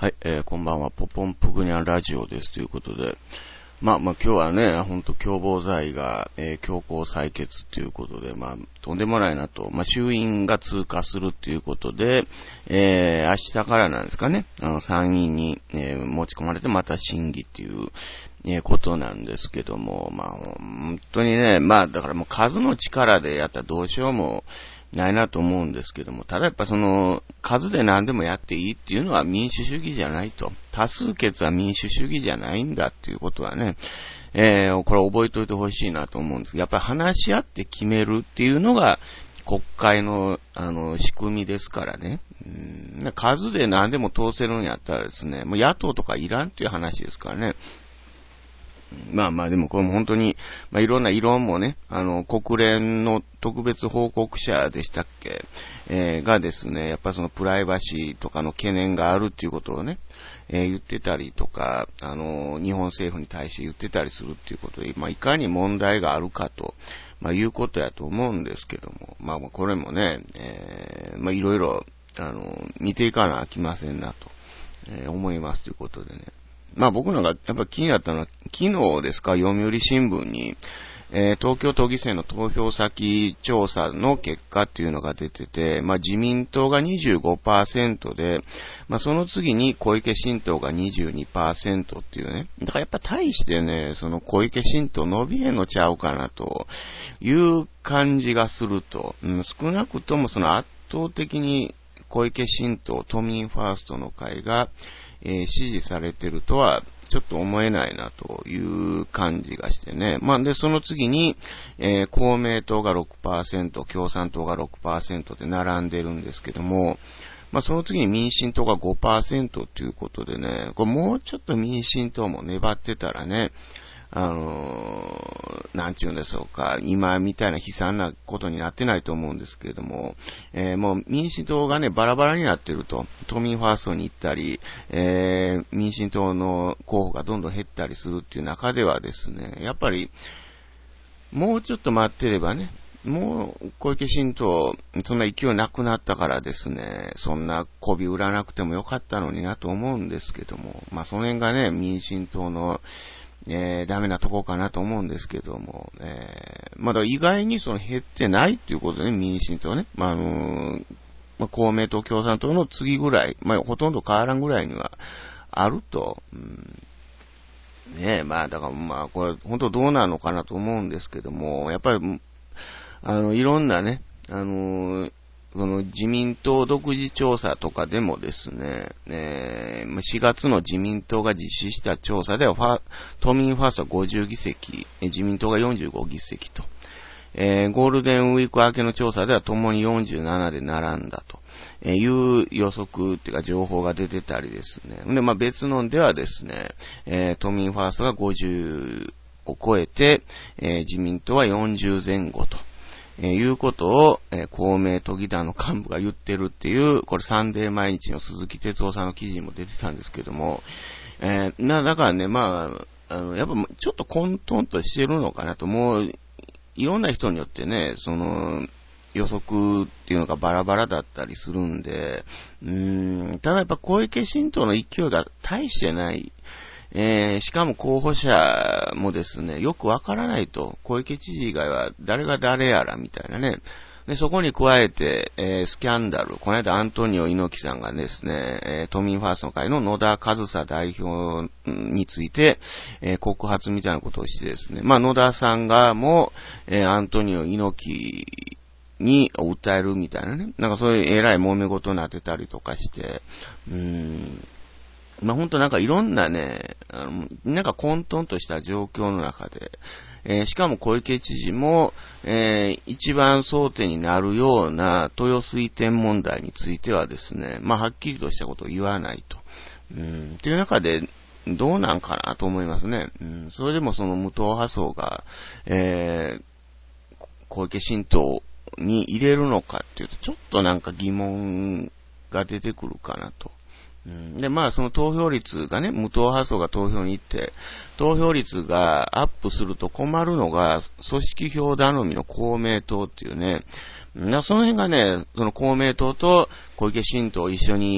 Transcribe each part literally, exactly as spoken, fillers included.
はい、えー、こんばんは、ポポンプグニャンラジオですということで、まあまあ今日はね、ほんと共謀罪が、えー、強行採決ということで、まあとんでもないなと、まあ衆院が通過するということで、えー、明日からなんですかね、あの参院に、えー、持ち込まれてまた審議っていう、えー、ことなんですけども、まあ本当にね、まあだからもう数の力でやったらどうしようもないなと思うんですけども、ただやっぱその数で何でもやっていいっていうのは民主主義じゃないと。多数決は民主主義じゃないんだっていうことはね、えー、これ覚えておいてほしいなと思うんですけど、やっぱり話し合って決めるっていうのが国会のあの仕組みですからね。うん、数で何でも通せるんやったらですね、もう野党とかいらんっていう話ですからね。まあまあでもこれも本当に、まあいろんな異論もね、あの、国連の特別報告者でしたっけ、えー、がですね、やっぱそのプライバシーとかの懸念があるっていうことをね、えー、言ってたりとか、あの、日本政府に対して言ってたりするっていうことで、まあいかに問題があるかと、まあいうことやと思うんですけども、まあこれもね、えー、まあいろいろ、あの、見ていかなあきませんなと、えー、思いますということでね。まあ僕なんかやっぱ気になったのは、昨日ですか、読売新聞に、えー、東京都議選の投票先調査の結果っていうのが出てて、まあ自民党が にじゅうごパーセント で、まあその次に小池新党が にじゅうにパーセント っていうね。だからやっぱ大してね、その小池新党伸びへんのちゃうかなという感じがすると、うん、少なくともその圧倒的に小池新党、都民ファーストの会が、えー、支持されてるとはちょっと思えないなという感じがしてね。まあで、その次に、えー、公明党が ろくパーセント、共産党が ろくパーセント で並んでるんですけども、まあその次に民進党が ごパーセント ということでね、これもうちょっと民進党も粘ってたらね、あのー、なんちゅうんでしょうか、今みたいな悲惨なことになってないと思うんですけれども、えー、もう民進党がね、バラバラになってると、都民ファーストに行ったり、えー、民進党の候補がどんどん減ったりするっていう中ではですね、やっぱり、もうちょっと待ってればね、もう小池新党、そんな勢いなくなったからですね、そんな媚び売らなくてもよかったのになと思うんですけども、まあその辺がね、民進党のえー、ダメなとこかなと思うんですけども、えー、まだ意外にその減ってないっていうことでね、民進党ね、まあ、あのー、まあ、公明党共産党の次ぐらい、まあ、ほとんど変わらんぐらいにはあると、うん、ねえ、まあ、だからまあ、これ、本当どうなのかなと思うんですけども、やっぱり、あの、いろんなね、あのー、その自民党独自調査とかでもですね、えー、しがつの自民党が実施した調査ではファ、都民ファーストはごじゅうぎせき、自民党がよんじゅうごぎせきと、えー、ゴールデンウィーク明けの調査ではともによんじゅうななで並んだという予測っていうか情報が出てたりですね。で、まあ別のではですね、えー、都民ファーストがごじゅうを超えて、えー、自民党はよんじゅうぜん後と。えー、いうことを、えー、公明都議団の幹部が言ってるっていう、これサンデー毎日の鈴木哲夫さんの記事にも出てたんですけども、えー、な、だからね、まあ、あの、やっぱちょっと混沌としてるのかなと、もう、いろんな人によってね、その、予測っていうのがバラバラだったりするんで、うーん、ただやっぱ小池新党の勢いが大してない。えー、しかも候補者もですね、よくわからないと、小池知事以外は誰が誰やらみたいなね。で、そこに加えて、えー、スキャンダル。この間アントニオ猪木さんがですね、えー、都民ファーストの会の野田和沙代表について、えー、告発みたいなことをしてですね、まあ野田さんがもう、えー、アントニオ猪木に訴えるみたいなね。なんかそういう偉い揉め事になってたりとかして、うーん。まあ、ほんとなんかいろんなね、あの、なんか混沌とした状況の中で、えー、しかも小池知事も、えー、一番争点になるような豊水店問題についてはですね、まあ、はっきりとしたことを言わないと。うん、っていう中で、どうなんかなと思いますね。うん、それでもその無党派層が、えー、小池新党に入れるのかっていうと、ちょっとなんか疑問が出てくるかなと。で、まあ、その投票率がね、無党派層が投票に行って、投票率がアップすると困るのが、組織票頼みの公明党っていうね、その辺がね、その公明党と小池新党を一緒に、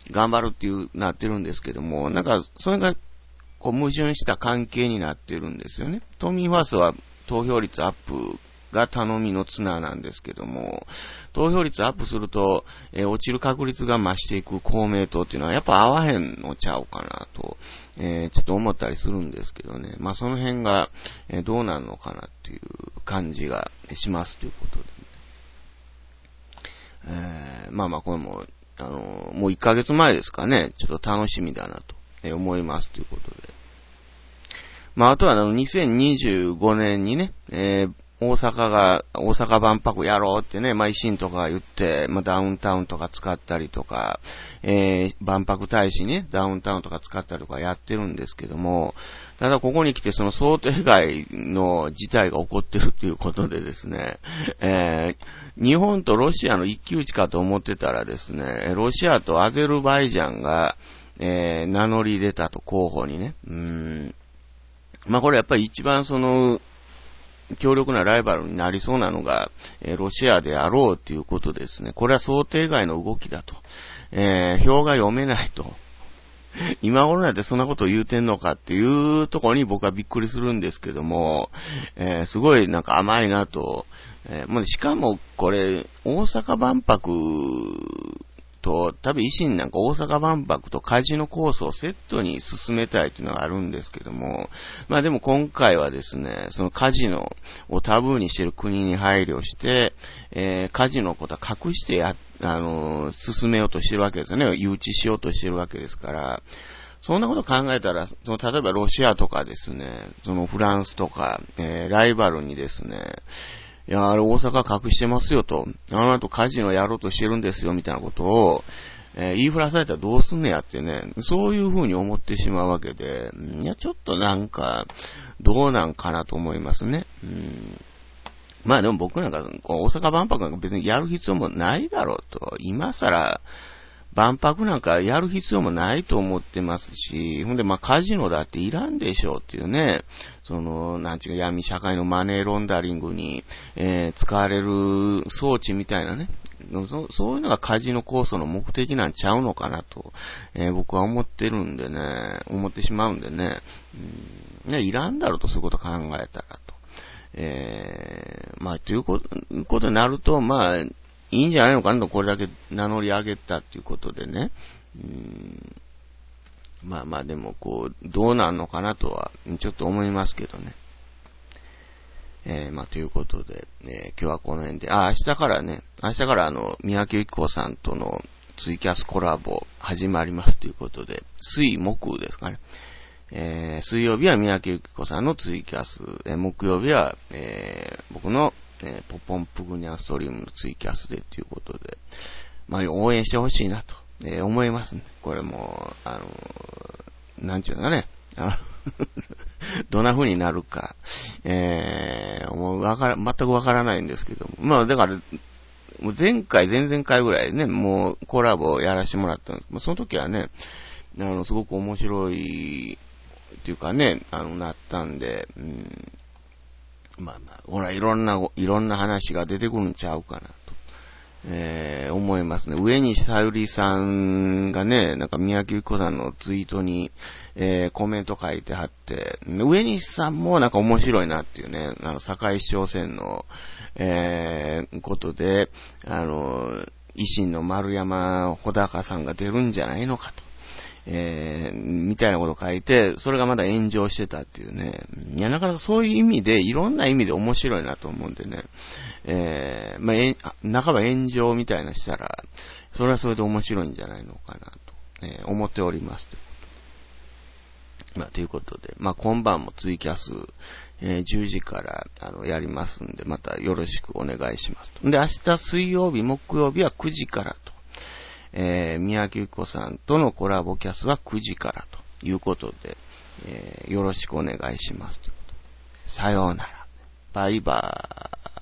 頑張るっていう、なってるんですけども、なんか、それが、こう、矛盾した関係になってるんですよね。都民ファーストは投票率アップが頼みの綱なんですけども、投票率アップすると、えー、落ちる確率が増していく公明党っていうのはやっぱ合わへんのちゃうかなと、えー、ちょっと思ったりするんですけどね。まあその辺が、えー、どうなるのかなっていう感じがしますということで、ね。えー、まあまあこれも、あのー、もういっかげつまえですかね、ちょっと楽しみだなと思いますということで。まああとはあのにせんにじゅうごねんにね、えー大阪が、大阪万博やろうってね、まあ、維新とか言って、まあ、ダウンタウンとか使ったりとか、えー、万博大使ね、ダウンタウンとか使ったりとかやってるんですけども、ただここに来てその想定外の事態が起こってるということでですね、えー、日本とロシアの一騎打ちかと思ってたらですね、ロシアとアゼルバイジャンが、えー、名乗り出たと候補にね、うーん、まあ、これやっぱり一番その、強力なライバルになりそうなのが、えー、ロシアであろうということですね。これは想定外の動きだと。えー、表が読めないと。今頃なんてそんなことを言うてんのかっていうところに僕はびっくりするんですけども、えー、すごいなんか甘いなと。えー、もうしかもこれ、大阪万博と、多分維新なんか大阪万博とカジノ構想をセットに進めたいというのがあるんですけども、まあでも今回はですね、そのカジノをタブーにしている国に配慮して、えー、カジノのことは隠してや、あのー、進めようとしてるわけですよね。誘致しようとしてるわけですから、そんなこと考えたら、その例えばロシアとかですね、そのフランスとか、えー、ライバルにですね、いや、あれ大阪隠してますよと。あの後カジノやろうとしてるんですよみたいなことを、えー、言いふらされたらどうすんねやってね、そういう風に思ってしまうわけで、いや、ちょっとなんか、どうなんかなと思いますね。うん、まあでも僕なんか、大阪万博なんか別にやる必要もないだろうと。今更、万博なんかやる必要もないと思ってますし、ほんでまあカジノだっていらんでしょうっていうね、その、なんちゅうか闇社会のマネーロンダリングに、えー、使われる装置みたいなね、そ、そういうのがカジノ構想の目的なんちゃうのかなと、えー、僕は思ってるんでね、思ってしまうんでね、うん、ね、いらんだろうとそういうこと考えたらと。えー、まあ、ということ、ことになると、まあ、いいんじゃないのかなと、これだけ名乗り上げたっていうことでね。うーん、まあまあでも、こう、どうなんのかなとは、ちょっと思いますけどね。えー、まあということで、えー、今日はこの辺で、あ、明日からね、明日からあの、三宅由紀子さんとのツイキャスコラボ始まりますということで、水木ですかね。えー、水曜日は三宅由紀子さんのツイキャス、えー、木曜日は、えー、僕の、えー、ポポンプグニャンストリームのツイキャスでということで、まあ応援してほしいなと、えー、思いますね。これも、あのー、なんちゅうのかね、あどんな風になるか、えー、もうわから、全くわからないんですけども、まあだから、もう前回、前々回ぐらいね、もうコラボやらせてもらったんですけど、その時はね、あの、すごく面白い、っていうかね、あの、なったんで、うん、まあまあ、ほら、いろんな、いろんな話が出てくるんちゃうかなと、えー、思いますね。上西さゆりさんがね、なんか宮城由紀子さんのツイートに、えー、コメント書いてはって、上西さんもなんか面白いなっていうね、あの、堺市長選の、えー、ことで、あの、維新の丸山穂高さんが出るんじゃないのかと。えー、みたいなことを書いて、それがまだ炎上してたっていうね。いや、なかなかそういう意味で、いろんな意味で面白いなと思うんでね。えー、まあ、え、半ば炎上みたいなしたら、それはそれで面白いんじゃないのかなと、えー、思っておりますということ。まあ、ということで、まあ、今晩もツイキャス、えー、じゅうじから、あの、やりますんで、またよろしくお願いしますと。で、明日水曜日、木曜日はくじからと。えー、宮城由紀子さんとのコラボキャスはくじからということで、えー、よろしくお願いしますということで。さようなら。バイバーイ。